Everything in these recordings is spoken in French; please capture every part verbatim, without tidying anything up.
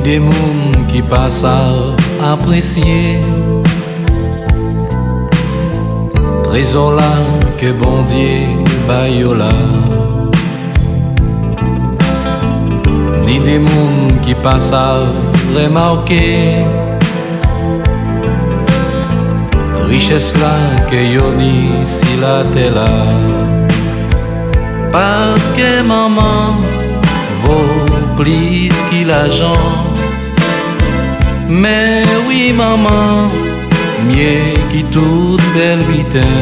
des mouns qui passent à apprécier trésor là que bon Dieu bayola, ni des mouns qui passent à remarquer richesse là que yoni si la tela, parce que maman vaut plus qu'il l'argent. Mais oui maman, mieux que toute belle bitin,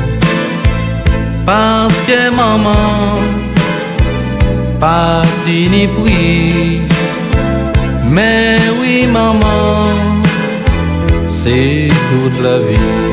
parce que maman pas ni prix. Mais oui maman, c'est toute la vie.